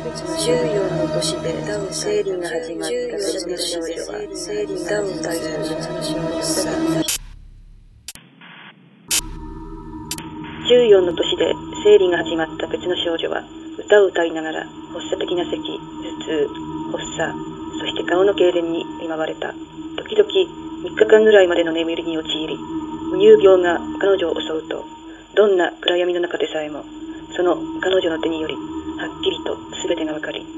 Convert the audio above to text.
14の年で生理が始まった別の少女は歌を歌いながら14の年で生理が始まった別の少女は歌を歌いながら発作的な咳、頭痛、発作、そして顔の痙攣に見舞われた。時々3日間ぐらいまでの眠りに陥り、無乳病が彼女を襲うと、どんな暗闇の中でさえもその彼女の手によりはっきりと全てがわかり、